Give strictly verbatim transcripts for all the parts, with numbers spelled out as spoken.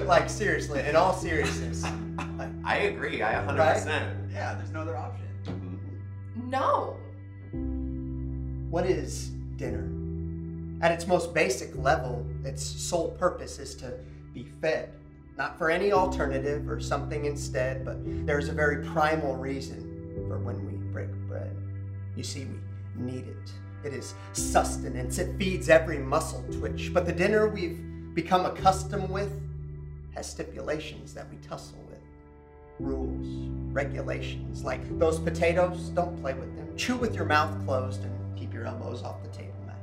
but like seriously, in all seriousness. Like, I agree. I one hundred percent. Right? Yeah, there's no other option. Mm-hmm. No. What is dinner? At its most basic level, its sole purpose is to be fed. Not for any alternative or something instead, but there's a very primal reason for when we break bread. You see, we need it. It is sustenance. It feeds every muscle twitch. But the dinner we've become accustomed with has stipulations that we tussle with. Rules, regulations, like those potatoes, don't play with them. Chew with your mouth closed and keep your elbows off the table mat.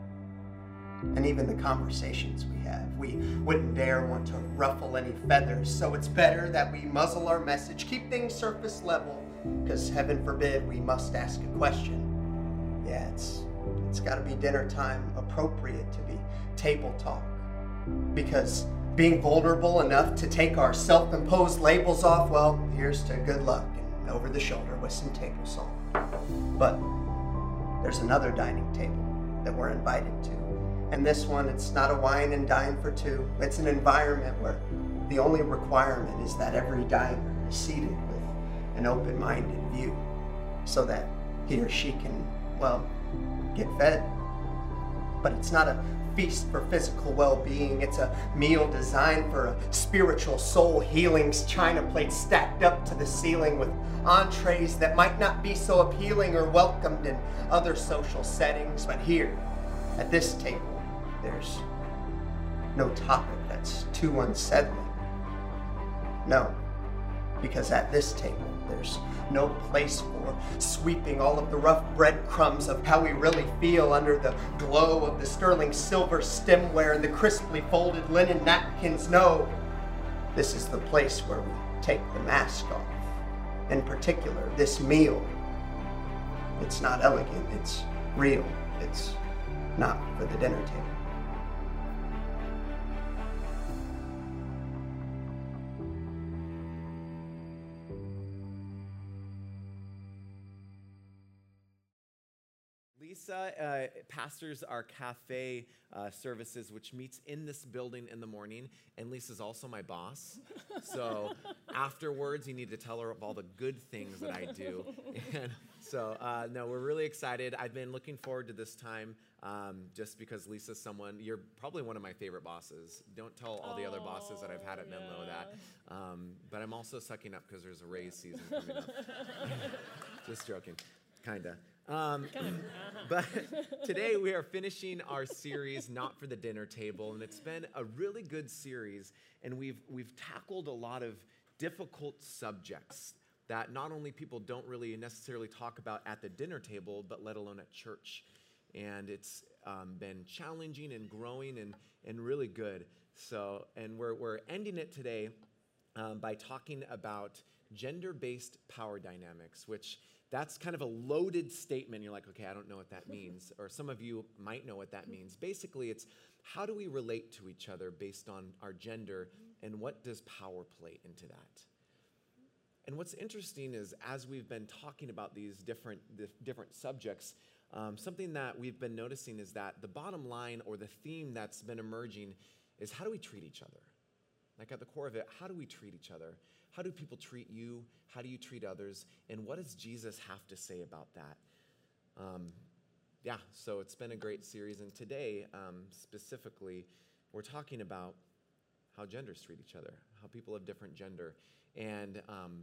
And even the conversations we have, we wouldn't dare want to ruffle any feathers, so it's better that we muzzle our message, keep things surface level, because heaven forbid we must ask a question. Yeah, it's it's got to be dinner time appropriate to be table talk, because being vulnerable enough to take our self-imposed labels off, well, here's to good luck and over the shoulder with some table salt. But there's another dining table that we're invited to. And this one, it's not a wine and dine for two. It's an environment where the only requirement is that every diner is seated with an open-minded view so that he or she can, well, get fed. But it's not a feast for physical well-being. It's a meal designed for a spiritual soul healings, china plates stacked up to the ceiling with entrees that might not be so appealing or welcomed in other social settings. But here, at this table, there's no topic that's too unsettling. No, because at this table, there's no place for sweeping all of the rough breadcrumbs of how we really feel under the glow of the sterling silver stemware and the crisply folded linen napkins. No, this is the place where we take the mask off. In particular, this meal. It's not elegant, it's real. It's not for the dinner table. Lisa uh, pastors our cafe uh, services, which meets in this building in the morning. And Lisa's also my boss. So afterwards, you need to tell her of all the good things that I do. And so, uh, no, we're really excited. I've been looking forward to this time um, just because Lisa's someone, you're probably one of my favorite bosses. Don't tell all the other bosses that I've had at Menlo yeah. that. Um, but I'm also sucking up because there's a raise season coming up. Just joking, kind of. Um, but today we are finishing our series, Not for the Dinner Table, and it's been a really good series, and we've we've tackled a lot of difficult subjects that not only people don't really necessarily talk about at the dinner table, but let alone at church. And it's um, been challenging and growing and and really good. So, and we're we're ending it today um, by talking about gender-based power dynamics, which that's kind of a loaded statement. You're like, okay, I don't know what that means. Or some of you might know what that means. Basically, it's how do we relate to each other based on our gender, and what does power play into that? And what's interesting is as we've been talking about these different, the different subjects, um, something that we've been noticing is that the bottom line or the theme that's been emerging is how do we treat each other? Like at the core of it, how do we treat each other? How do people treat you? How do you treat others? And what does Jesus have to say about that? Um, yeah, so it's been a great series. And today, um, specifically, we're talking about how genders treat each other, how people of different gender. And um,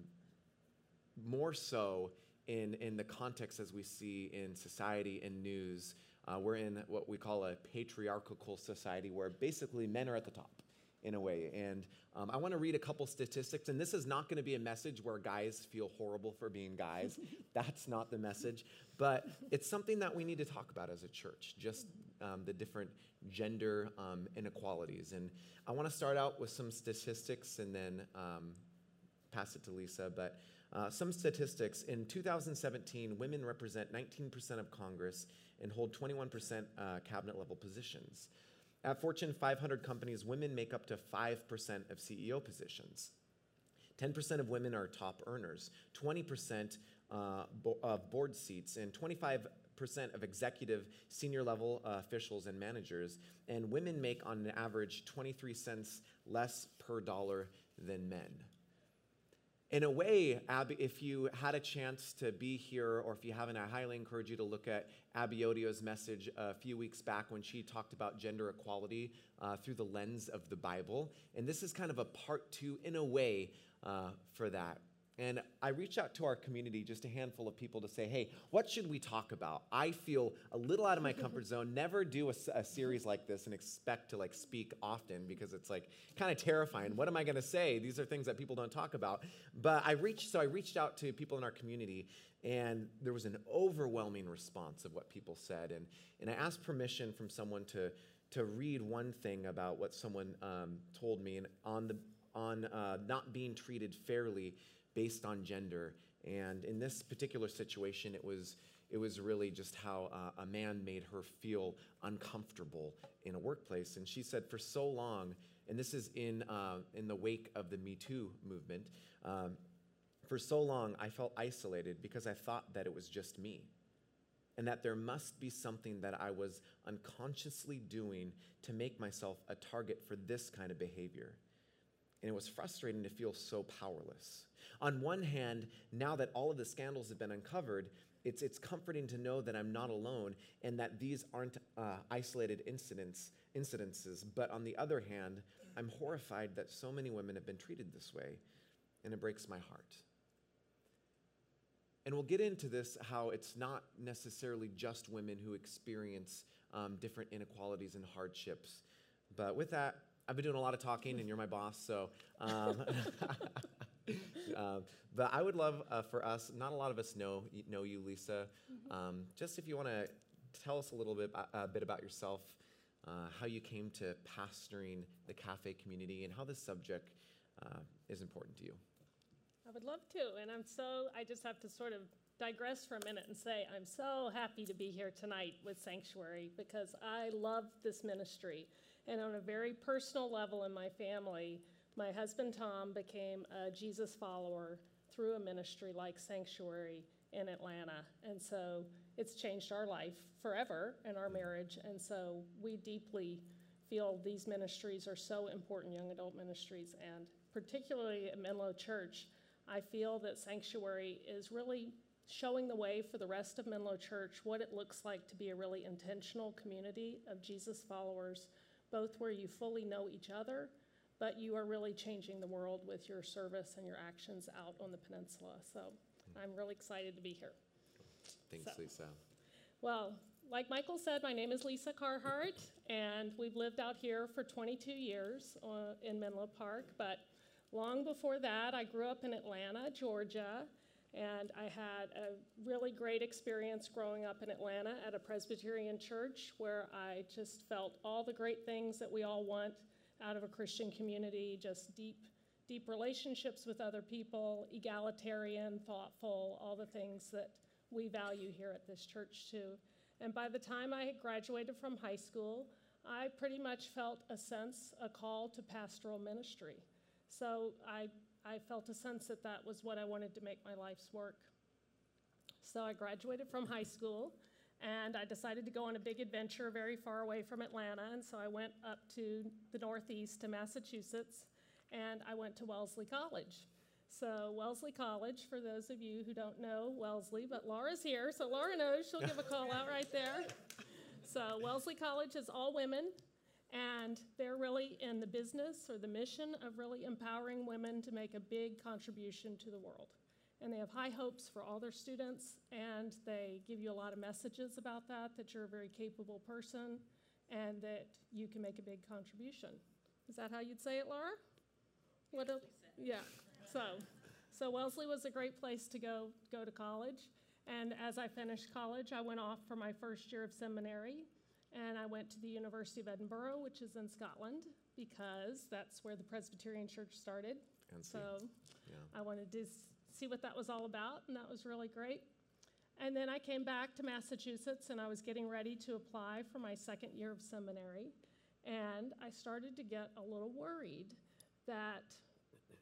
more so in, in the context as we see in society and news. Uh, we're in what we call a patriarchal society where basically men are at the top in a way. And um, I want to read a couple statistics, and this is not going to be a message where guys feel horrible for being guys. That's not the message. But it's something that we need to talk about as a church, just um, the different gender um, inequalities. And I want to start out with some statistics and then um, pass it to Lisa. But uh, some statistics. In two thousand seventeen, women represent nineteen percent of Congress and hold twenty-one percent uh, cabinet-level positions. At Fortune five hundred companies, women make up to five percent of C E O positions. ten percent of women are top earners, twenty percent uh, bo- of board seats, and twenty-five percent of executive senior level uh, officials and managers, and women make on an average twenty-three cents less per dollar than men. In a way, Abby, if you had a chance to be here, or if you haven't, I highly encourage you to look at Abby Odio's message a few weeks back when she talked about gender equality uh, through the lens of the Bible. And this is kind of a part two, in a way, uh, for that. And I reached out to our community, just a handful of people, to say, hey, what should we talk about? I feel a little out of my comfort zone. Never do a, a series like this and expect to like speak often, because it's like kind of terrifying. What am I going to say? These are things that people don't talk about. But I reached, so I reached out to people in our community, and there was an overwhelming response of what people said. And, and I asked permission from someone to, to read one thing about what someone um, told me and on, the, on uh, not being treated fairly based on gender. And in this particular situation, it was it was really just how uh, a man made her feel uncomfortable in a workplace. And she said, for so long, and this is in uh, in the wake of the Me Too movement, um, for so long I felt isolated because I thought that it was just me, and that there must be something that I was unconsciously doing to make myself a target for this kind of behavior. And it was frustrating to feel so powerless. On one hand, now that all of the scandals have been uncovered, it's, it's comforting to know that I'm not alone and that these aren't uh, isolated incidents, incidences. But on the other hand, I'm horrified that so many women have been treated this way, and it breaks my heart. And we'll get into this, how it's not necessarily just women who experience um, different inequalities and hardships. But with that, I've been doing a lot of talking, and you're my boss, so. Um, uh, but I would love uh, for us, not a lot of us know know you, Lisa. Mm-hmm. Um, just if you want to tell us a little bit, a bit about yourself, uh, how you came to pastoring the Cafe community, and how this subject uh, is important to you. I would love to, and I'm so, I just have to sort of digress for a minute and say I'm so happy to be here tonight with Sanctuary, because I love this ministry. And on a very personal level in my family, my husband Tom became a Jesus follower through a ministry like Sanctuary in Atlanta. And so it's changed our life forever in our marriage. And so we deeply feel these ministries are so important, young adult ministries. And particularly at Menlo Church, I feel that Sanctuary is really showing the way for the rest of Menlo Church, what it looks like to be a really intentional community of Jesus followers, both where you fully know each other, but you are really changing the world with your service and your actions out on the peninsula. So I'm really excited to be here. Thanks, so, Lisa. Well, like Michael said, my name is Lisa Carhart, and we've lived out here for twenty-two years uh, in Menlo Park. But long before that, I grew up in Atlanta, Georgia, and I had a really great experience growing up in Atlanta at a Presbyterian church, where I just felt all the great things that we all want out of a Christian community, just deep, deep relationships with other people, egalitarian, thoughtful, all the things that we value here at this church too. And by the time I had graduated from high school, I pretty much felt a sense, a call to pastoral ministry. So I I felt a sense that that was what I wanted to make my life's work. So I graduated from high school, and I decided to go on a big adventure very far away from Atlanta, and so I went up to the Northeast to Massachusetts, and I went to Wellesley College. So Wellesley College, for those of you who don't know Wellesley, but Laura's here, so Laura knows. She'll give a call out right there. So Wellesley College is all women. And they're really in the business or the mission of really empowering women to make a big contribution to the world. And they have high hopes for all their students, and they give you a lot of messages about that, that you're a very capable person and that you can make a big contribution. Is that how you'd say it, Laura? What a, yeah. So, so Wellesley was a great place to go, go to college. And as I finished college, I went off for my first year of seminary. And I went to the University of Edinburgh, which is in Scotland, because that's where the Presbyterian Church started. And so yeah. I wanted to see what that was all about, and that was really great. And then I came back to Massachusetts, and I was getting ready to apply for my second year of seminary. And I started to get a little worried that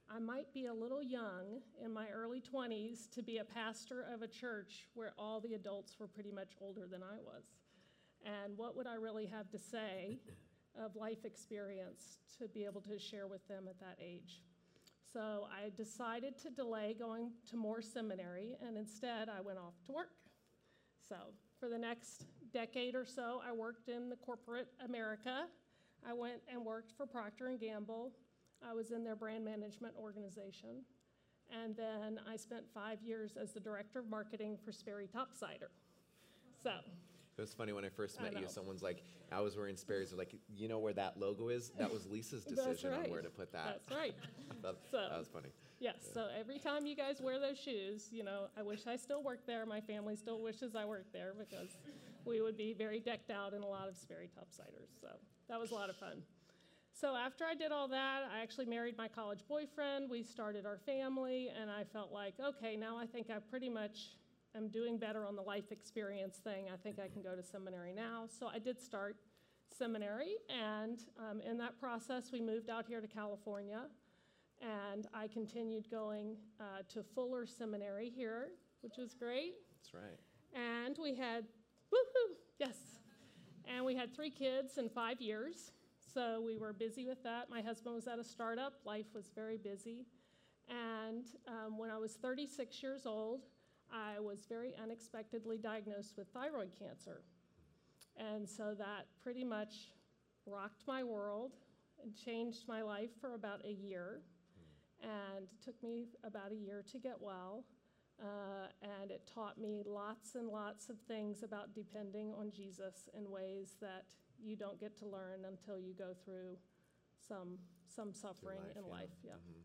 I might be a little young in my early twenties to be a pastor of a church where all the adults were pretty much older than I was. And what would I really have to say of life experience to be able to share with them at that age? So I decided to delay going to more seminary, and instead I went off to work. So for the next decade or so, I worked in the corporate America. I went and worked for Procter and Gamble. I was in their brand management organization. And then I spent five years as the director of marketing for Sperry Top Cider. So. It was funny when I first I met you, know. someone's like, I was wearing Sperry's, like, you know where that logo is? That was Lisa's decision right. on where to put that. That's right. I thought So- that was funny. Yes, so every time you guys wear those shoes, you know, I wish I still worked there. My family still wishes I worked there because we would be very decked out in a lot of Sperry Top Ciders. So that was a lot of fun. So after I did all that, I actually married my college boyfriend. We started our family, and I felt like, okay, now I think I pretty much am doing better on the life experience thing. I think I can go to seminary now. So I did start seminary, and um, in that process, we moved out here to California. And I continued going uh, to Fuller Seminary here, which was great. That's right. And we had, woohoo, yes. And we had three kids in five years. So we were busy with that. My husband was at a startup. Life was very busy. And um, when I was thirty-six years old, I was very unexpectedly diagnosed with thyroid cancer. And so that pretty much rocked my world and changed my life for about a year. And it took me about a year to get well, uh, and it taught me lots and lots of things about depending on Jesus in ways that you don't get to learn until you go through some some suffering life, in yeah. life. Yeah. Mhm.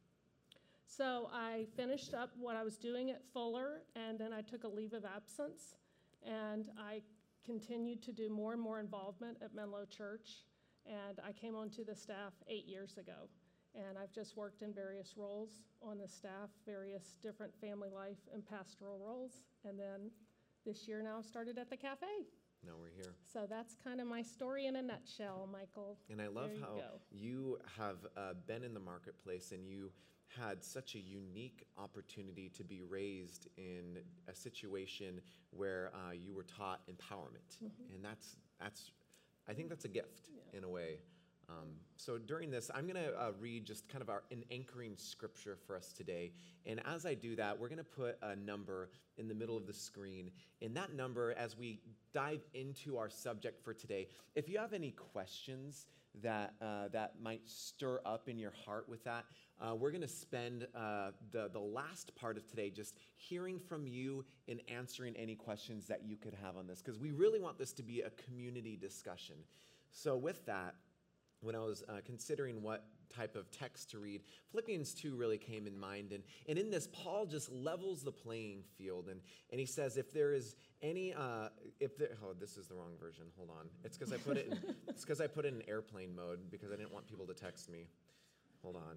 So I finished up what I was doing at Fuller, and then I took a leave of absence, and I continued to do more and more involvement at Menlo Church, and I came onto the staff eight years ago. And I've just worked in various roles on the staff, various different family life and pastoral roles. And then this year now I've started at the cafe. Now we're here. So that's kind of my story in a nutshell, Michael. And I love There you how go. you have uh, been in the marketplace and you had such a unique opportunity to be raised in a situation where uh, you were taught empowerment. Mm-hmm. And that's, that's, I think that's a gift in a way. Um, so during this, I'm going to uh, read just kind of our, an anchoring scripture for us today. And as I do that, we're going to put a number in the middle of the screen. And that number, as we dive into our subject for today, if you have any questions that, uh, that might stir up in your heart with that, uh, we're going to spend uh, the, the last part of today just hearing from you and answering any questions that you could have on this, because we really want this to be a community discussion. So with that, when I was uh, considering what type of text to read, Philippians two really came in mind. And, and in this, Paul just levels the playing field. And, and he says, if there is any, uh, if there, oh, this is the wrong version. Hold on. It's because I put it in, it's because I put it in airplane mode because I didn't want people to text me. Hold on.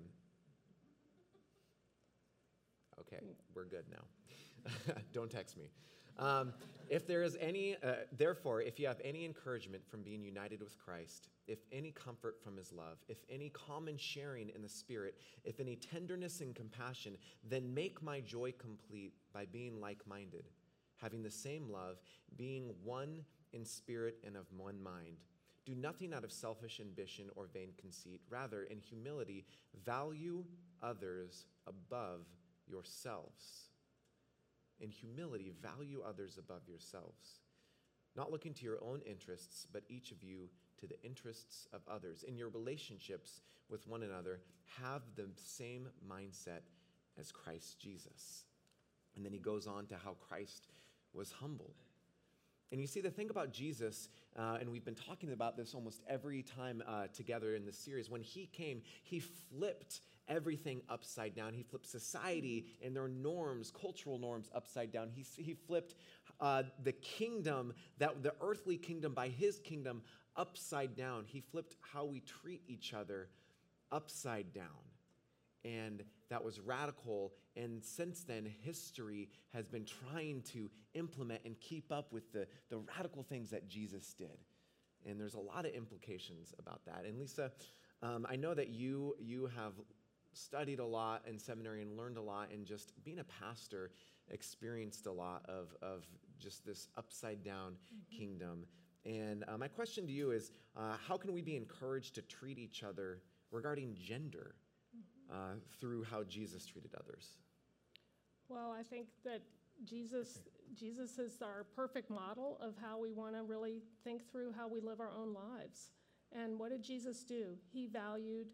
Okay, we're good now. Don't text me. Um, if there is any, uh, therefore, if you have any encouragement from being united with Christ, if any comfort from his love, if any common sharing in the Spirit, if any tenderness and compassion, then make my joy complete by being like-minded, having the same love, being one in spirit and of one mind. Do nothing out of selfish ambition or vain conceit. Rather, in humility, value others above yourselves. In humility, value others above yourselves, not looking to your own interests, but each of you to the interests of others. In your relationships with one another, have the same mindset as Christ Jesus. And then he goes on to how Christ was humble. And you see, the thing about Jesus, uh, and we've been talking about this almost every time uh, together in this series, when he came, he flipped everything upside down. He flipped society and their norms, cultural norms, upside down. He, he flipped uh, the kingdom, that the earthly kingdom by his kingdom, upside down. He flipped how we treat each other upside down. And that was radical. And since then, history has been trying to implement and keep up with the, the radical things that Jesus did. And there's a lot of implications about that. And Lisa, um, I know that you you have studied a lot in seminary and learned a lot, and just being a pastor, experienced a lot of, of just this upside down mm-hmm. kingdom. And uh, my question to you is, uh, how can we be encouraged to treat each other regarding gender mm-hmm. uh, through how Jesus treated others? Well, I think that Jesus, Jesus is our perfect model of how we want to really think through how we live our own lives. And what did Jesus do? He valued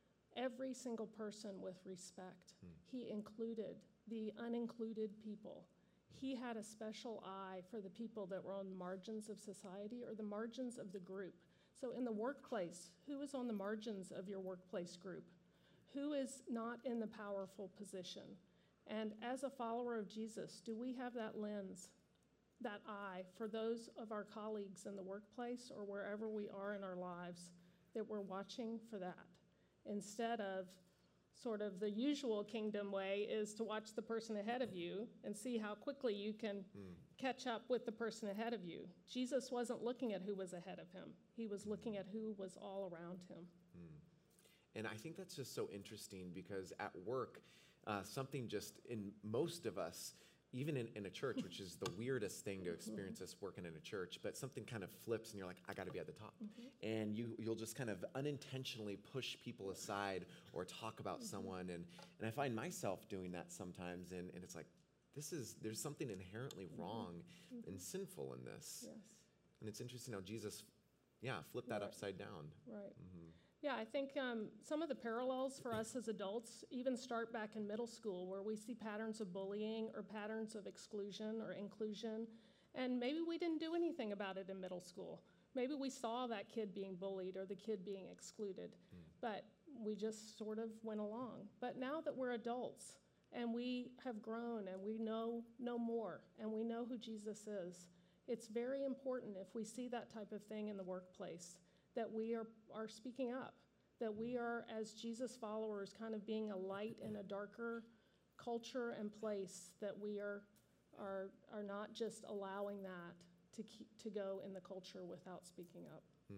every single person with respect. Hmm. He included the unincluded people. He had a special eye for the people that were on the margins of society or the margins of the group. So in the workplace, who is on the margins of your workplace group? Who is not in the powerful position? And as a follower of Jesus, do we have that lens, that eye for those of our colleagues in the workplace or wherever we are in our lives, that we're watching for that? Instead of sort of the usual kingdom way is to watch the person ahead of you and see how quickly you can mm. catch up with the person ahead of you. Jesus wasn't looking at who was ahead of him. He was looking at who was all around him. Mm. And I think that's just so interesting because at work, uh, something just in most of us, even in, in a church, which is the weirdest thing to experience mm-hmm. us working in a church, but something kind of flips and you're like, I got to be at the top. Mm-hmm. And you, you'll just kind of unintentionally push people aside or talk about mm-hmm. someone. And, and I find myself doing that sometimes. And, and it's like, this is, there's something inherently wrong mm-hmm. and sinful in this. Yes. And it's interesting how Jesus, yeah, flipped that right. upside down. Right. Mm-hmm. Yeah, I think um, some of the parallels for us as adults even start back in middle school where we see patterns of bullying or patterns of exclusion or inclusion. And maybe we didn't do anything about it in middle school. Maybe we saw that kid being bullied or the kid being excluded, mm. but we just sort of went along. But now that we're adults and we have grown and we know, know more and we know who Jesus is, it's very important if we see that type of thing in the workplace that we are, are speaking up, that we are, as Jesus followers, kind of being a light in a darker culture and place, that we are, are, are not just allowing that to, keep, to go in the culture without speaking up. Hmm.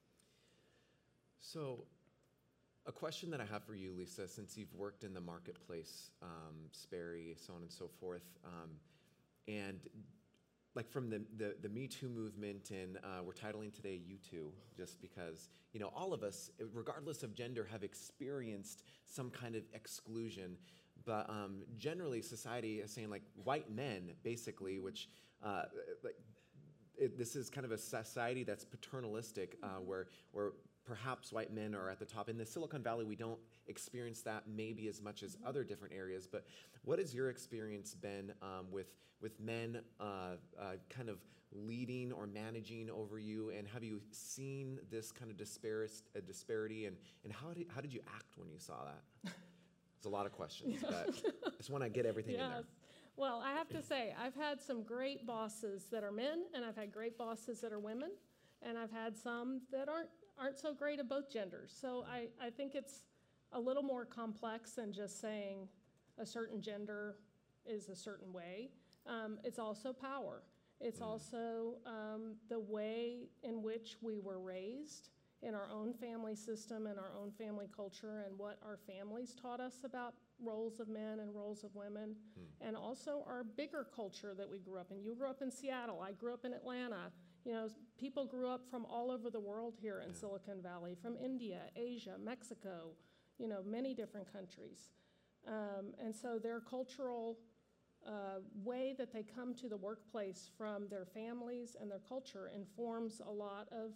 So a question that I have for you, Lisa, since you've worked in the marketplace, um, Sperry, so on and so forth, um, and like from the, the, the Me Too movement, and uh, we're titling today You Too, just because, you know, all of us, regardless of gender, have experienced some kind of exclusion. But um, generally, society is saying, like, white men, basically, which, uh, like, it, this is kind of a society that's paternalistic, uh, where, where perhaps white men are at the top. In the Silicon Valley, we don't experience that maybe as much as other different areas. But what has your experience been um, with with men uh, uh, kind of leading or managing over you? And have you seen this kind of disparis- uh, disparity? And, and how did how did you act when you saw that? It's a lot of questions, but I just want to get everything yes. in there. Well, I have to say, I've had some great bosses that are men, and I've had great bosses that are women, and I've had some that aren't aren't so great of both genders. So I, I think it's a little more complex than just saying a certain gender is a certain way. Um, it's also power. It's mm. also um, the way in which we were raised in our own family system and our own family culture, and what our families taught us about roles of men and roles of women, mm. and also our bigger culture that we grew up in. You grew up in Seattle. I grew up in Atlanta. You know, people grew up from all over the world here in yeah. Silicon Valley, from India, Asia, Mexico, you know, many different countries. Um, and so their cultural uh, way that they come to the workplace from their families and their culture informs a lot of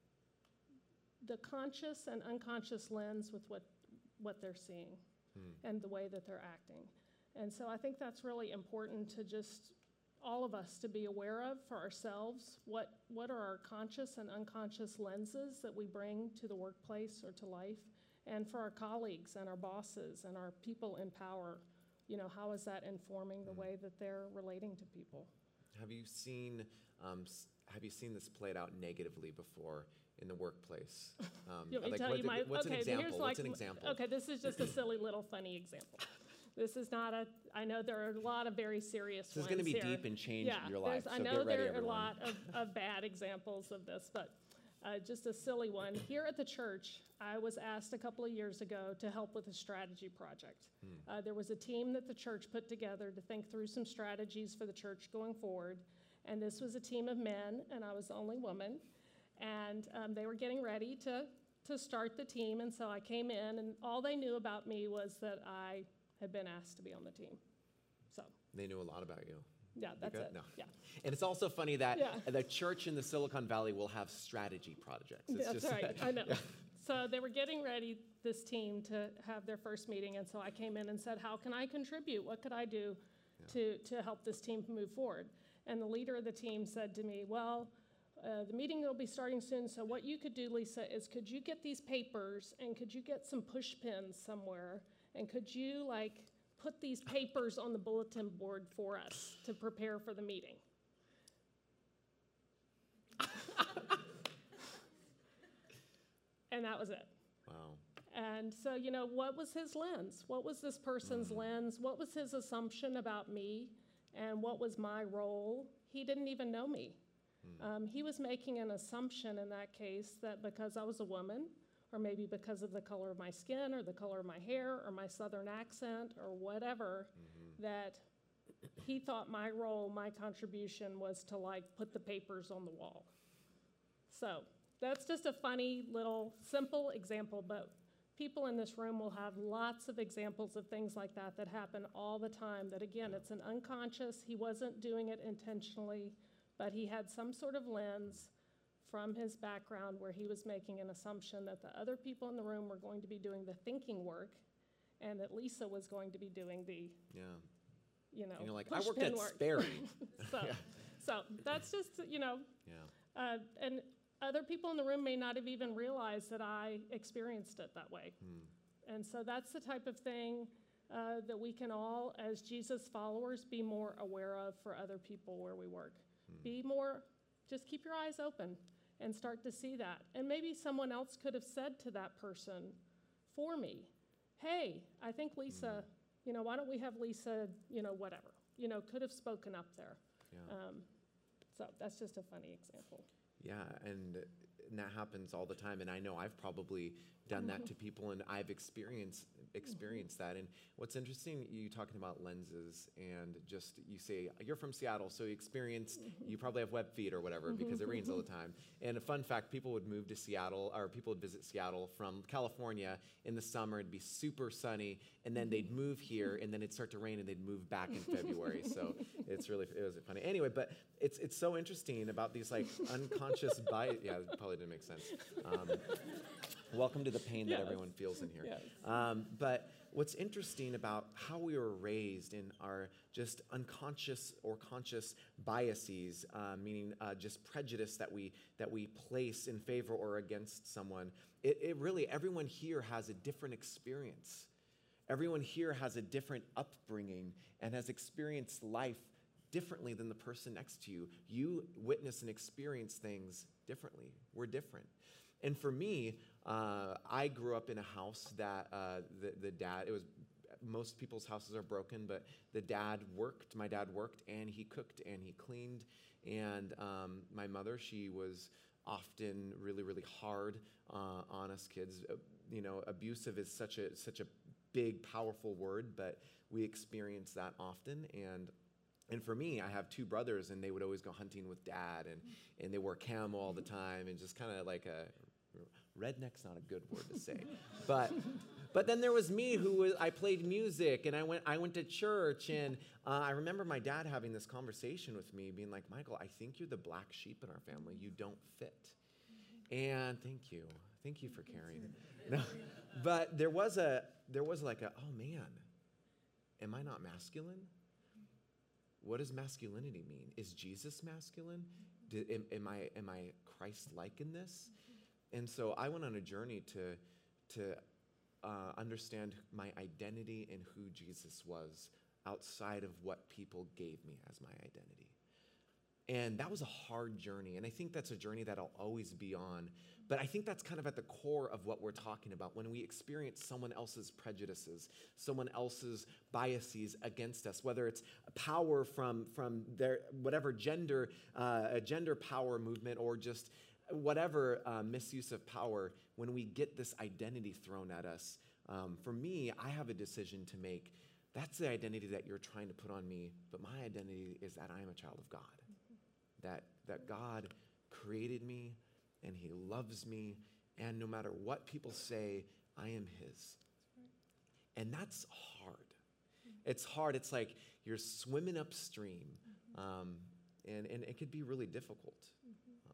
the conscious and unconscious lens with what, what they're seeing hmm. and the way that they're acting. And so I think that's really important to just all of us to be aware of for ourselves. What, what are our conscious and unconscious lenses that we bring to the workplace or to life? And for our colleagues and our bosses and our people in power, you know, how is that informing the way that they're relating to people? Have you seen um, have you seen this played out negatively before in the workplace? Um, you want me like to tell what, you my, what's okay, an example? Here's What's like, an example? Okay, this is just a silly little funny example. This is not a, I know there are a lot of very serious this ones This is going to be here. deep and change yeah, your life, I so know get ready, there are everyone. a lot of, of bad examples of this, but Uh, just a silly one. Here at the church, I was asked a couple of years ago to help with a strategy project. Hmm. Uh, there was a team that the church put together to think through some strategies for the church going forward. And this was a team of men, and I was the only woman. And um, they were getting ready to, to start the team. And so I came in, and all they knew about me was that I had been asked to be on the team. So they knew a lot about you. Yeah, that's it. No. Yeah. And it's also funny that yeah. the church in the Silicon Valley will have strategy projects. It's that's just, right. I know. Yeah. So they were getting ready, this team, to have their first meeting. And so I came in and said, how can I contribute? What could I do yeah. to, to help this team move forward? And the leader of the team said to me, well, uh, the meeting will be starting soon. So what you could do, Lisa, is could you get these papers and could you get some push pins somewhere? And could you, like, put these papers on the bulletin board for us to prepare for the meeting? And that was it. Wow. And so, you know, what was his lens? What was this person's mm. lens? What was his assumption about me? And what was my role? He didn't even know me. Mm. Um, he was making an assumption in that case that because I was a woman, or maybe because of the color of my skin, or the color of my hair, or my southern accent, or whatever, mm-hmm. that he thought my role, my contribution was to, like, put the papers on the wall. So that's just a funny little simple example, but people in this room will have lots of examples of things like that that happen all the time, that, again, it's an unconscious, he wasn't doing it intentionally, but he had some sort of lens from his background where he was making an assumption that the other people in the room were going to be doing the thinking work and that Lisa was going to be doing the, yeah. you know, and you're like, I worked at Sperry. so, yeah. so that's just, you know, yeah. uh, and other people in the room may not have even realized that I experienced it that way. Hmm. And so that's the type of thing uh, that we can all, as Jesus followers, be more aware of for other people where we work. Hmm. Be more, just keep your eyes open and start to see that. And maybe someone else could have said to that person for me, hey, I think Lisa, mm. you know, why don't we have Lisa, you know, whatever, you know, could have spoken up there. Yeah. Um, so that's just a funny example. Yeah, and, and that happens all the time. And I know I've probably done that to people, and I've experienced experienced that. And what's interesting, you talking about lenses, and just you say you're from Seattle, so you experienced, you probably have web feet or whatever because it rains all the time. And a fun fact, people would move to Seattle, or people would visit Seattle from California in the summer. It'd be super sunny, and then they'd move here, and then it'd start to rain, and they'd move back in February. So it's really, it was funny. Anyway, but it's it's so interesting about these like unconscious bias. Yeah, it probably didn't make sense. Um, Welcome to the pain that yes. everyone feels in here. Yes. Um, but what's interesting about how we were raised in our just unconscious or conscious biases, uh, meaning uh, just prejudice that we that we place in favor or against someone, it, it really, everyone here has a different experience. Everyone here has a different upbringing and has experienced life differently than the person next to you. You witness and experience things differently. We're different. And for me, uh, I grew up in a house that uh, the, the dad, it was, most people's houses are broken, but the dad worked, my dad worked, and he cooked and he cleaned. And um, my mother, she was often really, really hard uh, on us kids. Uh, you know, abusive is such a such a big, powerful word, but we experience that often. And And for me, I have two brothers, and they would always go hunting with dad, and, and they wore camo all the time, and just kind of like a, redneck's not a good word to say. but but then there was me who was, I played music, and I went I went to church, and uh, I remember my dad having this conversation with me, being like, Michael, I think you're the black sheep in our family. You don't fit. And thank you. Thank you for caring. No, but there was a, there was like a, oh man, am I not masculine? What does masculinity mean? Is Jesus masculine? Did, am, am I am I Christ-like in this? And so I went on a journey to to uh, understand my identity and who Jesus was outside of what people gave me as my identity. And that was a hard journey, and I think that's a journey that I'll always be on. But I think that's kind of at the core of what we're talking about when we experience someone else's prejudices, someone else's biases against us, whether it's power from, from their whatever gender, uh, a gender power movement, or just whatever uh, misuse of power, when we get this identity thrown at us, um, for me, I have a decision to make. That's the identity that you're trying to put on me, but my identity is that I am a child of God, mm-hmm. that, that God created me, and he loves me, and no matter what people say, I am his. And that's hard. It's hard. It's like you're swimming upstream, um, and, and it could be really difficult. Um,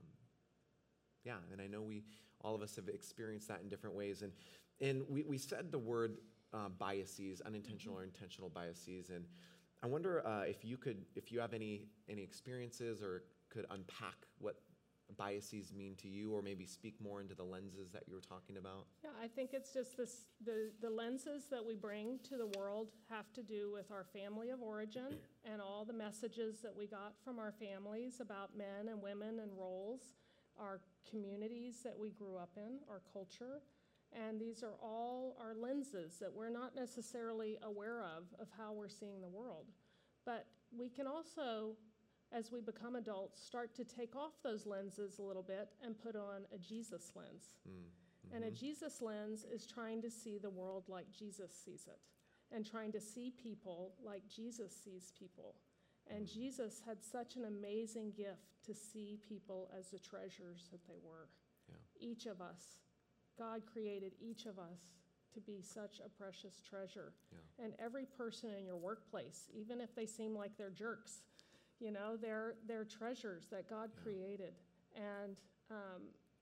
yeah, and I know we, all of us have experienced that in different ways. And, and we, we said the word uh, biases, unintentional or intentional biases, and I wonder uh, if you could, if you have any, any experiences or could unpack what biases mean to you, or maybe speak more into the lenses that you were talking about? Yeah, I think it's just this, the, the lenses that we bring to the world have to do with our family of origin and all the messages that we got from our families about men and women and roles, our communities that we grew up in, our culture, and these are all our lenses that we're not necessarily aware of, of how we're seeing the world. But we can also, as we become adults, start to take off those lenses a little bit and put on a Jesus lens. Mm-hmm. And a Jesus lens is trying to see the world like Jesus sees it, and trying to see people like Jesus sees people. And mm-hmm. Jesus had such an amazing gift to see people as the treasures that they were. Yeah. Each of us, God created each of us to be such a precious treasure. Yeah. And every person in your workplace, even if they seem like they're jerks, you know, they're, they're treasures that God yeah. created. And um,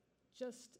just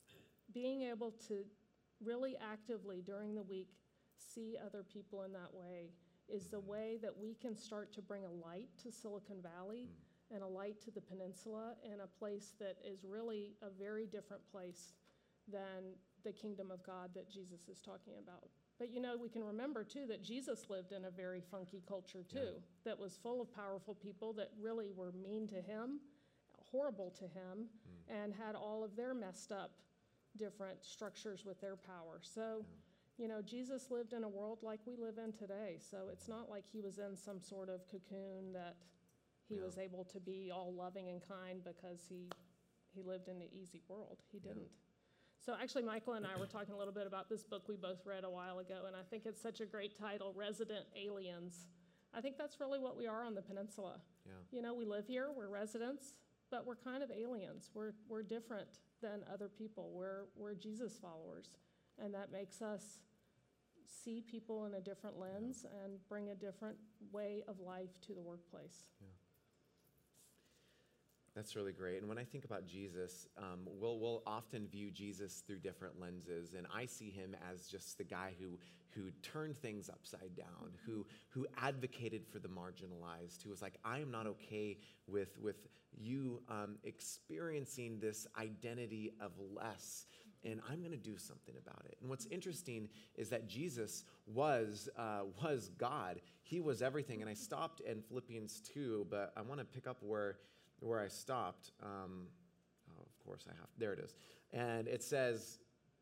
being able to really actively during the week see other people in that way is the way that we can start to bring a light to Silicon Valley mm. and a light to the peninsula, in a place that is really a very different place than the kingdom of God that Jesus is talking about. But, you know, we can remember, too, that Jesus lived in a very funky culture, too, yeah. that was full of powerful people that really were mean to him, horrible to him, mm. and had all of their messed up different structures with their power. So, yeah. you know, Jesus lived in a world like we live in today. So it's not like he was in some sort of cocoon that he yeah. was able to be all loving and kind because he, he lived in an easy world. He didn't. Yeah. So actually, Michael and I were talking a little bit about this book we both read a while ago, and I think it's such a great title, Resident Aliens. I think that's really what we are on the peninsula. Yeah. You know, we live here, we're residents, but we're kind of aliens. We're, we're different than other people. We're, we're Jesus followers, and that makes us see people in a different lens yeah. and bring a different way of life to the workplace. Yeah. That's really great. And when I think about Jesus, um, we'll, we'll often view Jesus through different lenses. And I see him as just the guy who, who turned things upside down, who, who advocated for the marginalized, who was like, I am not okay with, with you um, experiencing this identity of less, and I'm going to do something about it. And what's interesting is that Jesus was, uh, was God. He was everything. And I stopped in Philippians two, but I want to pick up where where I stopped. Um, oh, of course I have. There it is. And it says,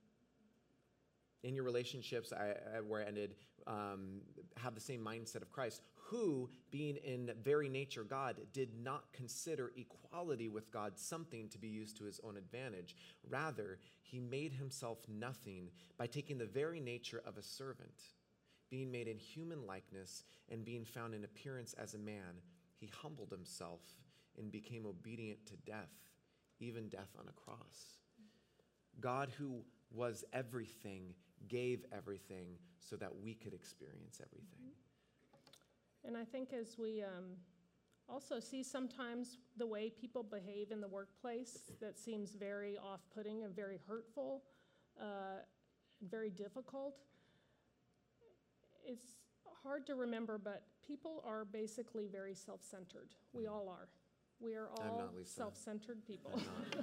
in your relationships, I, I, where I ended, um, have the same mindset of Christ, who, being in very nature God, did not consider equality with God something to be used to his own advantage. Rather, he made himself nothing by taking the very nature of a servant. Being made in human likeness and being found in appearance as a man, he humbled himself and became obedient to death, even death on a cross. God, who was everything, gave everything so that we could experience everything. And I think as we um, also see sometimes the way people behave in the workplace that seems very off-putting and very hurtful, uh, and very difficult, it's hard to remember, but people are basically very self-centered. We all are. We are all self-centered people.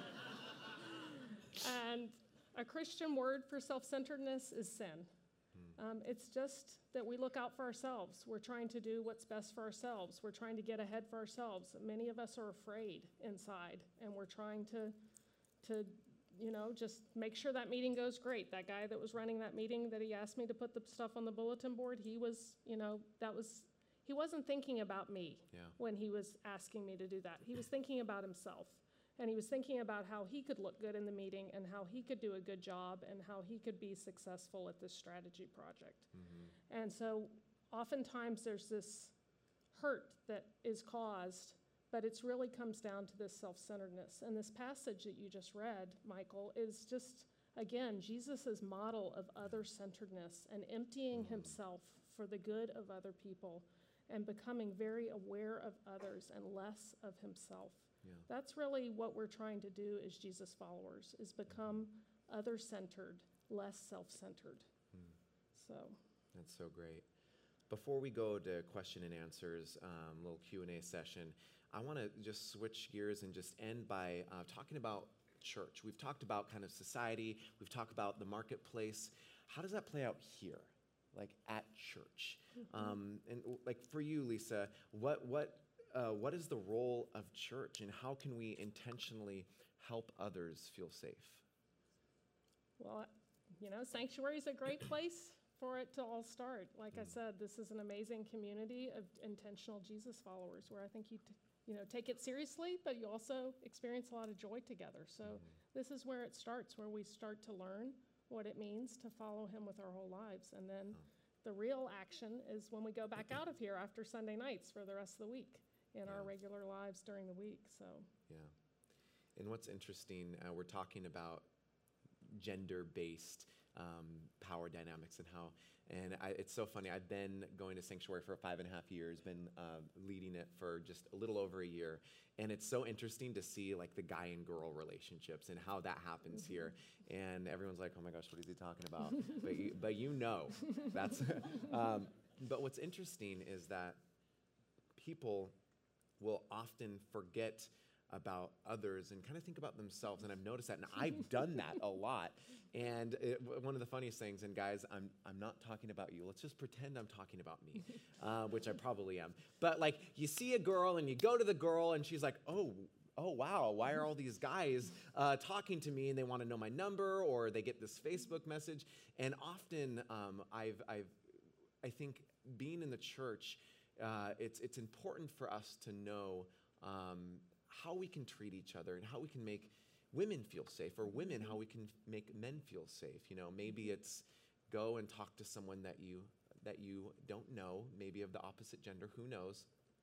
And a Christian word for self-centeredness is sin. Hmm. Um, it's just that we look out for ourselves. We're trying to do what's best for ourselves. We're trying to get ahead for ourselves. Many of us are afraid inside, and we're trying to, to, you know, just make sure that meeting goes great. That guy that was running that meeting that he asked me to put the stuff on the bulletin board, he was, you know, that was... He wasn't thinking about me yeah. when he was asking me to do that. He was thinking about himself. And he was thinking about how he could look good in the meeting and how he could do a good job and how he could be successful at this strategy project. Mm-hmm. And so oftentimes there's this hurt that is caused, but it really comes down to this self-centeredness. And this passage that you just read, Michael, is just, again, Jesus' model of other-centeredness and emptying mm-hmm. himself for the good of other people and becoming very aware of others and less of himself. Yeah. That's really what we're trying to do as Jesus followers, is become other-centered, less self-centered. Mm. So that's so great. Before we go to question and answers, um, little Q and A session, I want to just switch gears and just end by uh, talking about church. We've talked about kind of society. We've talked about the marketplace. How does that play out here, like at church? Mm-hmm. Um, and like for you, Lisa, what what uh, what is the role of church, and how can we intentionally help others feel safe? Well, you know, Sanctuary is a great place for it to all start. Like mm. I said, this is an amazing community of intentional Jesus followers where I think you, t- you know, take it seriously, but you also experience a lot of joy together. So mm. this is where it starts, where we start to learn what it means to follow him with our whole lives. And then oh. the real action is when we go back out of here after Sunday nights for the rest of the week in yeah. our regular lives during the week. So yeah. And what's interesting, uh, we're talking about gender-based Um, power dynamics and how, and I, it's so funny, I've been going to Sanctuary for five and a half years, been uh, leading it for just a little over a year, and it's so interesting to see like the guy and girl relationships and how that happens mm-hmm. here, and everyone's like, oh my gosh, what is he talking about? but, you, but you know, that's, um, but what's interesting is that people will often forget about others and kind of think about themselves, and I've noticed that, and I've done that a lot. And it, one of the funniest things, and guys, I'm I'm not talking about you. Let's just pretend I'm talking about me, uh, which I probably am. But like, you see a girl, and you go to the girl, and she's like, oh. Oh, wow, why are all these guys uh, talking to me, and they want to know my number, or they get this Facebook message? And often, um, I've I've I think being in the church, uh, it's it's important for us to know Um, how we can treat each other and how we can make women feel safe, or women, how we can make men feel safe. You know, maybe it's go and talk to someone that you that you don't know, maybe of the opposite gender, who knows,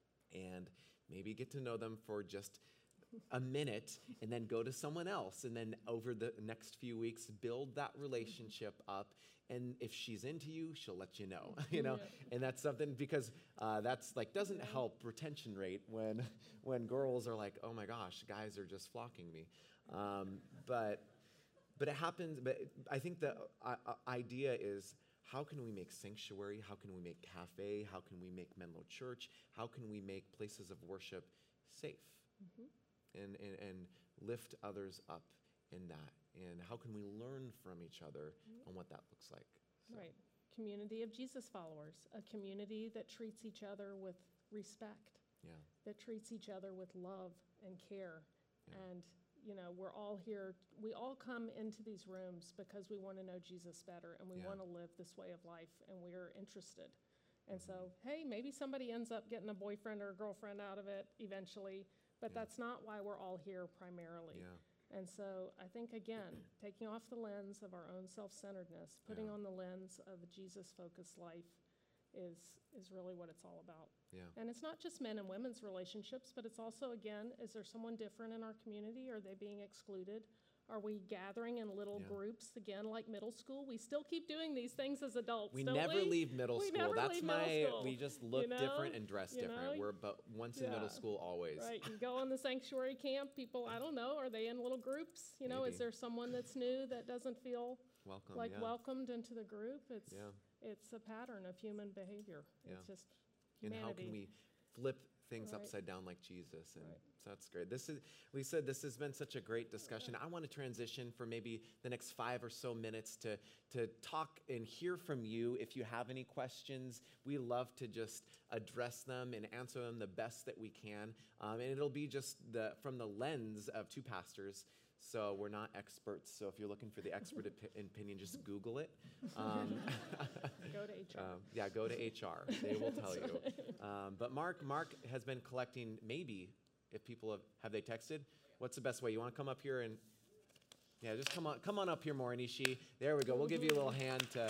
and maybe get to know them for just a minute, and then go to someone else, and then over the next few weeks, build that relationship up. And if she's into you, she'll let you know, you know, yeah. and that's something, because uh, that's like doesn't yeah. help retention rate when when girls are like, oh my gosh, guys are just flocking me, um, but but it happens. But I think the uh, idea is, how can we make Sanctuary? How can we make Cafe? How can we make Menlo Church? How can we make places of worship safe? Mm-hmm. And, and, and lift others up in that? And how can we learn from each other on what that looks like? So. Right. Community of Jesus followers, a community that treats each other with respect, yeah. that treats each other with love and care. Yeah. And, you know, we're all here, we all come into these rooms because we want to know Jesus better, and we yeah. want to live this way of life, and we're interested. And mm-hmm. so, hey, maybe somebody ends up getting a boyfriend or a girlfriend out of it eventually, but yeah. that's not why we're all here primarily. Yeah. And so I think, again, taking off the lens of our own self-centeredness, putting yeah. on the lens of a Jesus-focused life is is really what it's all about. Yeah. And it's not just men and women's relationships, but it's also, again, is there someone different in our community? Are they being excluded? Are we gathering in little yeah. groups, again, like middle school? We still keep doing these things as adults, we don't never we? leave middle we school. Never That's leave my, middle school, we just look you know? different and dress you different. Know? We're but once yeah. in middle school, always. Right, you go on the Sanctuary camp, people, I don't know, are they in little groups? You know, Maybe. Is there someone that's new that doesn't feel Welcome, like yeah. welcomed into the group? It's yeah. it's a pattern of human behavior. Yeah. It's just humanity. And how can we flip things right. upside down like Jesus? And right. so that's great. This is, Lisa, this has been such a great discussion. I want to transition for maybe the next five or so minutes to, to talk and hear from you. If you have any questions, we love to just address them and answer them the best that we can. Um, and it'll be just the from the lens of two pastors. So we're not experts. So if you're looking for the expert op- opinion, just Google it. Um, go to H R. Um, yeah, go to H R. They will tell you. Um, but Mark, Mark has been collecting. Maybe if people have have they texted? What's the best way? You want to come up here and, yeah, just come on, come on up here more, Anishi. There we go. We'll give you a little hand to.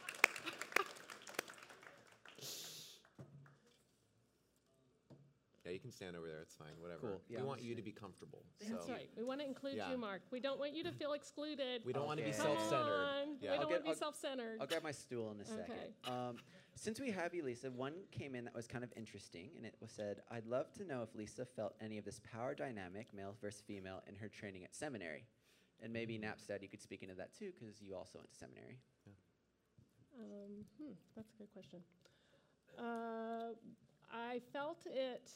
Yeah, you can stand over there. It's fine. Whatever. Cool. Yeah, we I'm want just you to gonna- be comfortable. That's so. right. We want to include Yeah. you, Mark. We don't want you to feel excluded. We don't want to be Okay. Come self-centered. on. Yeah. We don't I'll want get- to be I'll- self-centered. I'll grab my stool in a second. Okay. Um, since we have you, Lisa, one came in that was kind of interesting, and it was said, I'd love to know if Lisa felt any of this power dynamic, male versus female, in her training at seminary. And maybe Napstead, you could speak into that too, because you also went to seminary. Um, hmm, that's a good question. Uh, I felt it,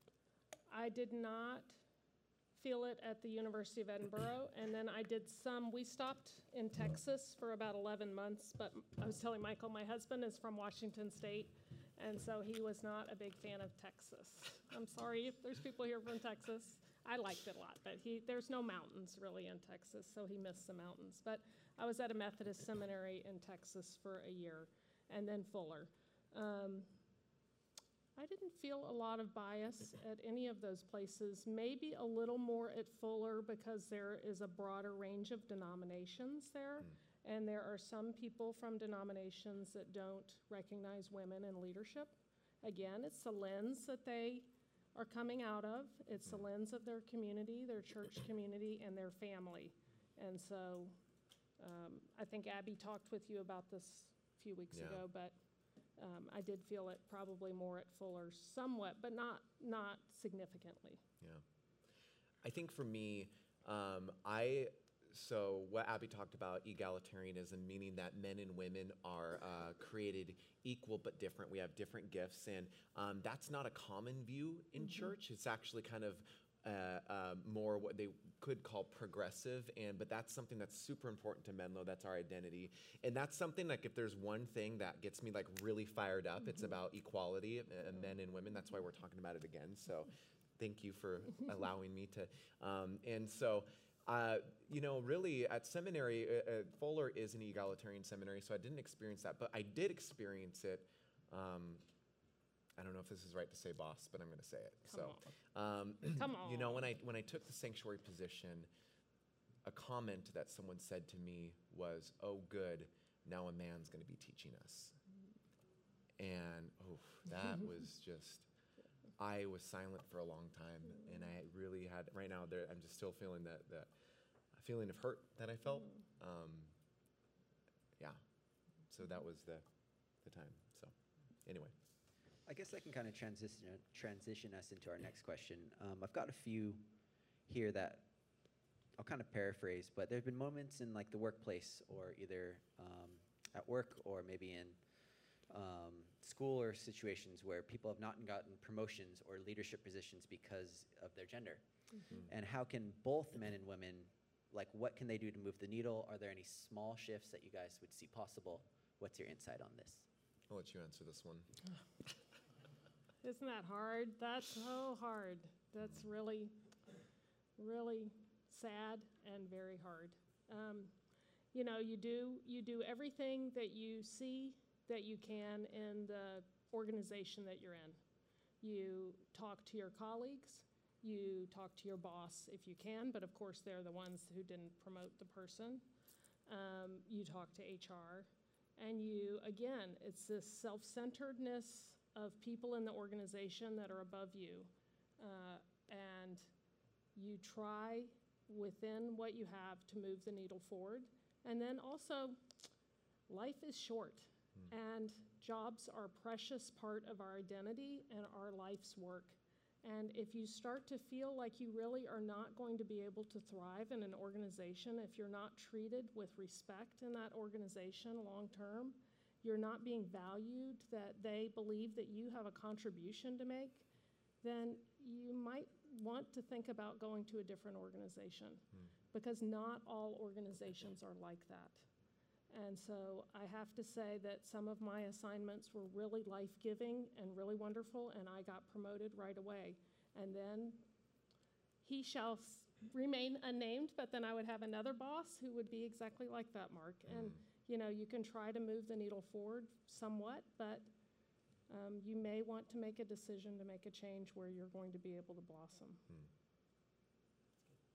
I did not feel it at the University of Edinburgh, and then I did some, we stopped in Texas for about eleven months, but I was telling Michael, my husband is from Washington State, and so he was not a big fan of Texas. I'm sorry if there's people here from Texas. I liked it a lot, but he, there's no mountains really in Texas, so he missed the mountains. But I was at a Methodist seminary in Texas for a year, and then Fuller. Um, I didn't feel a lot of bias at any of those places, maybe a little more at Fuller because there is a broader range of denominations there. Mm. And there are some people from denominations that don't recognize women in leadership. Again, it's the lens that they are coming out of. It's the lens of their community, their church community, and their family. And so um, I think Abby talked with you about this a few weeks Yeah. ago, but um, I did feel it probably more at Fuller somewhat, but not, not significantly. Yeah. I think for me, um, I, so what Abby talked about, egalitarianism, meaning that men and women are uh, created equal but different. We have different gifts, and um, that's not a common view in church. It's actually kind of uh, uh, more what they could call progressive, and but that's something that's super important to Menlo. That's our identity, and that's something like if there's one thing that gets me like really fired up, it's about equality, uh, men and women. That's why we're talking about it again. So, thank you for allowing me to. Um, and so, uh, you know, really at seminary, uh, uh, Fuller is an egalitarian seminary, so I didn't experience that, but I did experience it. Um, I don't know if this is right to say boss, but I'm going to say it. Come so, um, Come you know, on. when I when I took the sanctuary position, a comment that someone said to me was, "Oh, good, now a man's going to be teaching us." And oh, that was just. I was silent for a long time, and I really had. Right now, there, I'm just still feeling that that feeling of hurt that I felt. Um, yeah, so that was the the time. So, anyway. I guess I can kind of transition transition us into our next question. Um, I've got a few here that I'll kind of paraphrase, but there have been moments in like the workplace or either um, at work or maybe in um, school or situations where people have not gotten promotions or leadership positions because of their gender. Mm-hmm. And how can both men and women, like what can they do to move the needle? Are there any small shifts that you guys would see possible? What's your insight on this? I'll let you answer this one. Isn't that hard? That's so hard. That's really, really sad and very hard. Um, you know, you do you do everything that you see that you can in the organization that you're in. You talk to your colleagues. You talk to your boss if you can, but of course they're the ones who didn't promote the person. Um, you talk to H R. And you, again, it's this self-centeredness of people in the organization that are above you. Uh, and you try within what you have to move the needle forward. And then also, life is short. And jobs are a precious part of our identity and our life's work. And if you start to feel like you really are not going to be able to thrive in an organization, if you're not treated with respect in that organization long term, you're not being valued, that they believe that you have a contribution to make, then you might want to think about going to a different organization. Mm. Because not all organizations are like that. And so I have to say that some of my assignments were really life-giving and really wonderful, and I got promoted right away. And then he shall s- remain unnamed, but then I would have another boss who would be exactly like that, Mark. Mm. And, you know, you can try to move the needle forward somewhat, but um, you may want to make a decision to make a change where you're going to be able to blossom. Hmm.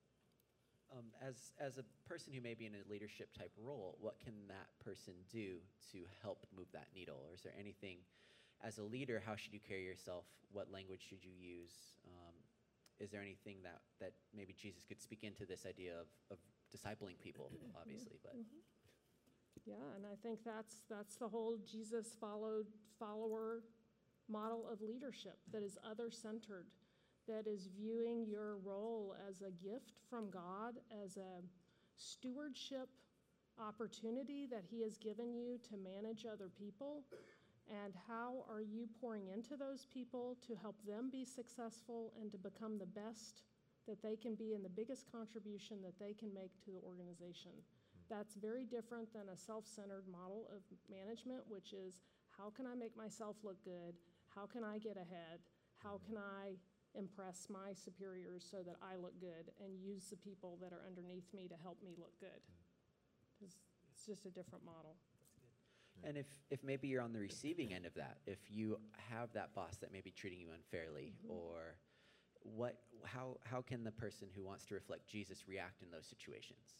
Um, as, as a person who may be in a leadership type role, what can that person do to help move that needle? Or is there anything, as a leader, how should you carry yourself? What language should you use? Um, is there anything that, that maybe Jesus could speak into this idea of, of discipling people, obviously, but. Yeah, and I think that's that's the whole Jesus followed follower model of leadership that is other-centered, that is viewing your role as a gift from God, as a stewardship opportunity that he has given you to manage other people, and how are you pouring into those people to help them be successful and to become the best that they can be and the biggest contribution that they can make to the organization. That's very different than a self-centered model of management, which is how can I make myself look good? How can I get ahead? How can I impress my superiors so that I look good and use the people that are underneath me to help me look good? It's, it's just a different model. And if, if maybe you're on the receiving end of that, if you have that boss that may be treating you unfairly, mm-hmm. or what, how, how can the person who wants to reflect Jesus react in those situations?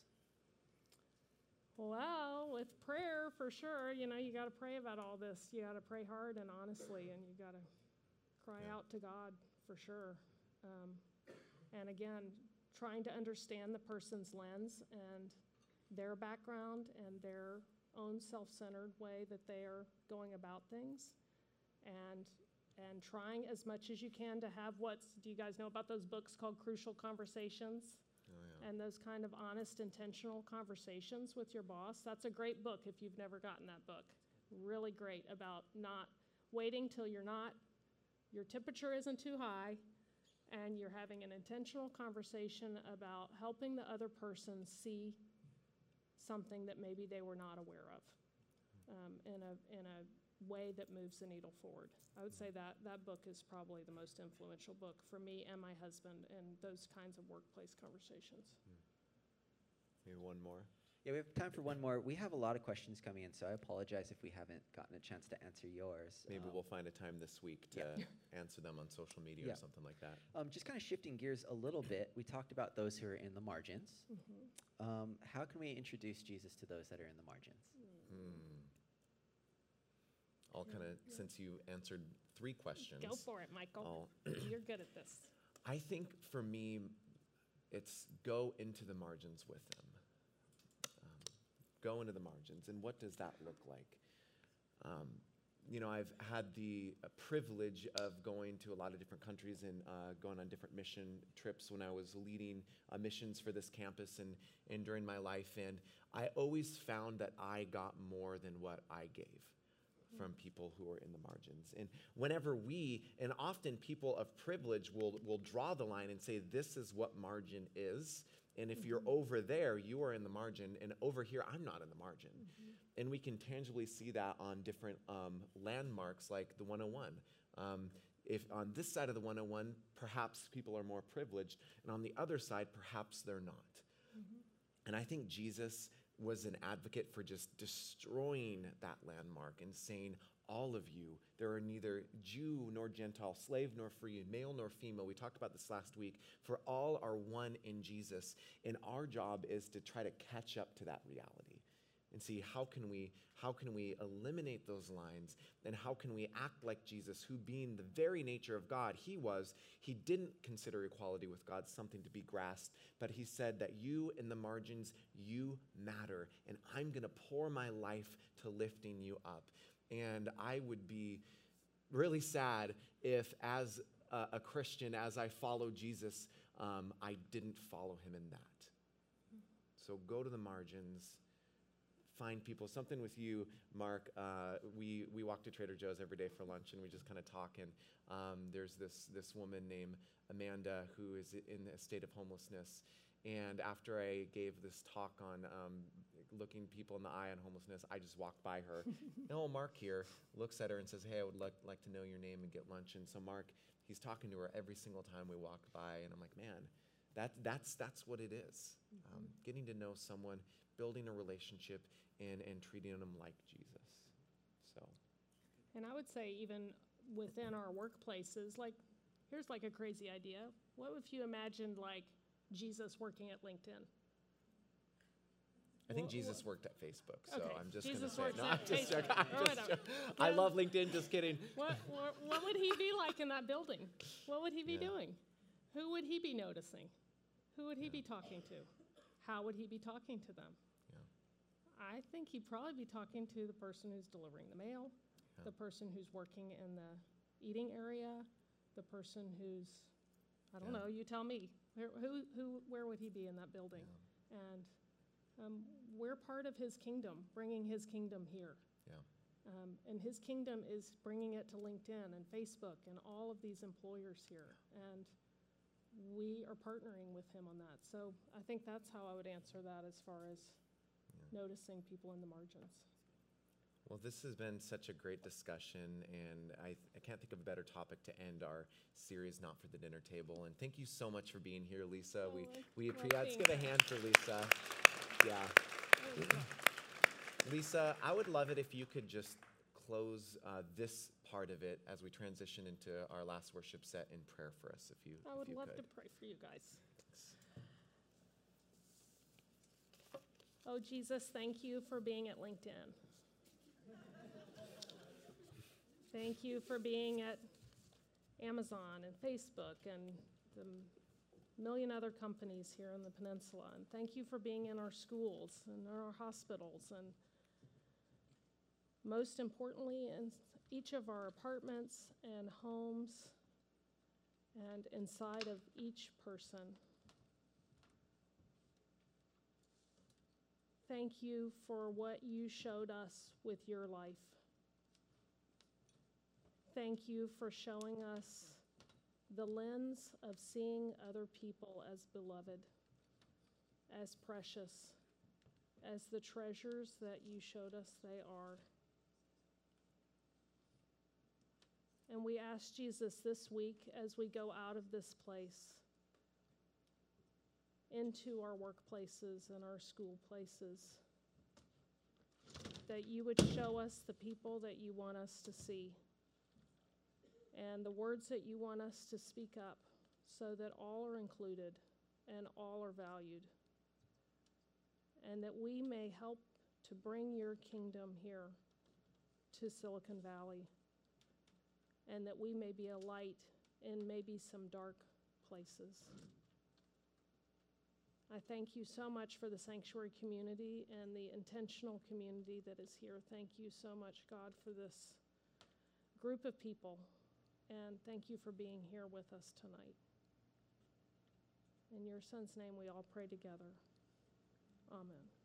Well, with prayer, for sure, you know, you got to pray about all this. You got to pray hard and honestly, and you got to cry Yeah. out to God, for sure. Um, and again, trying to understand the person's lens and their background and their own self-centered way that they are going about things, and and trying as much as you can to have what's, do you guys know about those books called Crucial Conversations? Oh, yeah. And those kind of honest, intentional conversations with your boss. That's a great book if you've never gotten that book. Really great about not waiting till you're not, your temperature isn't too high, and you're having an intentional conversation about helping the other person see something that maybe they were not aware of, um, in a in a way that moves the needle forward. I would say that that book is probably the most influential book for me and my husband in those kinds of workplace conversations. Maybe one more. Yeah, we have time for one more. We have a lot of questions coming in, so I apologize if we haven't gotten a chance to answer yours. Maybe Um, we'll find a time this week to answer them on social media Yeah. or something like that. Um, just kind of shifting gears a little bit, we talked about those who are in the margins. Mm-hmm. Um, how can we introduce Jesus to those that are in the margins? Hmm. I'll kind of, since you answered three questions. Go for it, Michael. I'll- You're good at this. I think for me, it's go into the margins with them. Um, go into the margins. And what does that look like? Um, you know, I've had the uh, privilege of going to a lot of different countries and uh, going on different mission trips when I was leading uh, missions for this campus and, and during my life. And I always found that I got more than what I gave from people who are in the margins. And whenever we, and often people of privilege will, will draw the line and say, this is what margin is. And if you're over there, you are in the margin. And over here, I'm not in the margin. Mm-hmm. And we can tangibly see that on different um, landmarks like the one oh one. Um, if on this side of the one oh one, perhaps people are more privileged. And on the other side, perhaps they're not. Mm-hmm. And I think Jesus was an advocate for just destroying that landmark and saying, all of you, there are neither Jew nor Gentile, slave nor free, male nor female. We talked about this last week. For all are one in Jesus. And our job is to try to catch up to that reality and see how can we, how can we eliminate those lines, and how can we act like Jesus, who being the very nature of God, he was, he didn't consider equality with God something to be grasped, but he said that you in the margins, you matter, and I'm going to pour my life to lifting you up. And I would be really sad if, as a, a Christian, as I follow Jesus, um, I didn't follow him in that. So go to the margins. Find people. Something with you, Mark. Uh, we we walk to Trader Joe's every day for lunch, and we just kind of talk. And um, there's this this woman named Amanda who is in a state of homelessness. And after I gave this talk on um, looking people in the eye on homelessness, I just walked by her. And oh, Mark here looks at her and says, "Hey, I would like like to know your name and get lunch." And so Mark, he's talking to her every single time we walk by, and I'm like, man, that that's that's what it is. Mm-hmm. Um, getting to know someone, building a relationship, and, and treating them like Jesus. So. And I would say even within our workplaces, like, here's like a crazy idea. What if you imagined like Jesus working at LinkedIn? I think Wha- Jesus wha- worked at Facebook, so Okay, I'm just Jesus going to works say. No, at I'm just Facebook, joking. I'm or just whatever. joking. I Yeah. love LinkedIn. Just kidding. What, what, what would he be like in that building? What would he be Yeah. doing? Who would he be noticing? Who would he be talking to? How would he be talking to them? Yeah. I think he'd probably be talking to the person who's delivering the mail, Yeah. the person who's working in the eating area, the person who's, I don't Yeah. know, you tell me. Where, who, who, where would he be in that building? And um, we're part of his kingdom, bringing his kingdom here. Yeah. Um, and his kingdom is bringing it to LinkedIn and Facebook and all of these employers here. And we are partnering with him on that. So I think that's how I would answer that as far as noticing people in the margins. Well, this has been such a great discussion, and I, I can't think of a better topic to end our series, Not for the Dinner Table. And thank you so much for being here, Lisa. Oh, we I we love appre- let's being give a here. hand for Lisa. Yeah. Lisa, I would love it if you could just close uh, this part of it as we transition into our last worship set in prayer for us, if you I if would you love could. to pray for you guys. Oh, Jesus, thank you for being at LinkedIn. Thank you for being at Amazon and Facebook and the million other companies here in the peninsula. And thank you for being in our schools and our hospitals, and most importantly, in each of our apartments and homes and inside of each person. Thank you for what you showed us with your life. Thank you for showing us the lens of seeing other people as beloved, as precious, as the treasures that you showed us they are. And we ask Jesus this week, as we go out of this place into our workplaces and our school places, that you would show us the people that you want us to see and the words that you want us to speak up, so that all are included and all are valued, and that we may help to bring your kingdom here to Silicon Valley, and that we may be a light in maybe some dark places. I thank you so much for the sanctuary community and the intentional community that is here. Thank you so much, God, for this group of people. And thank you for being here with us tonight. In your son's name, we all pray together. Amen.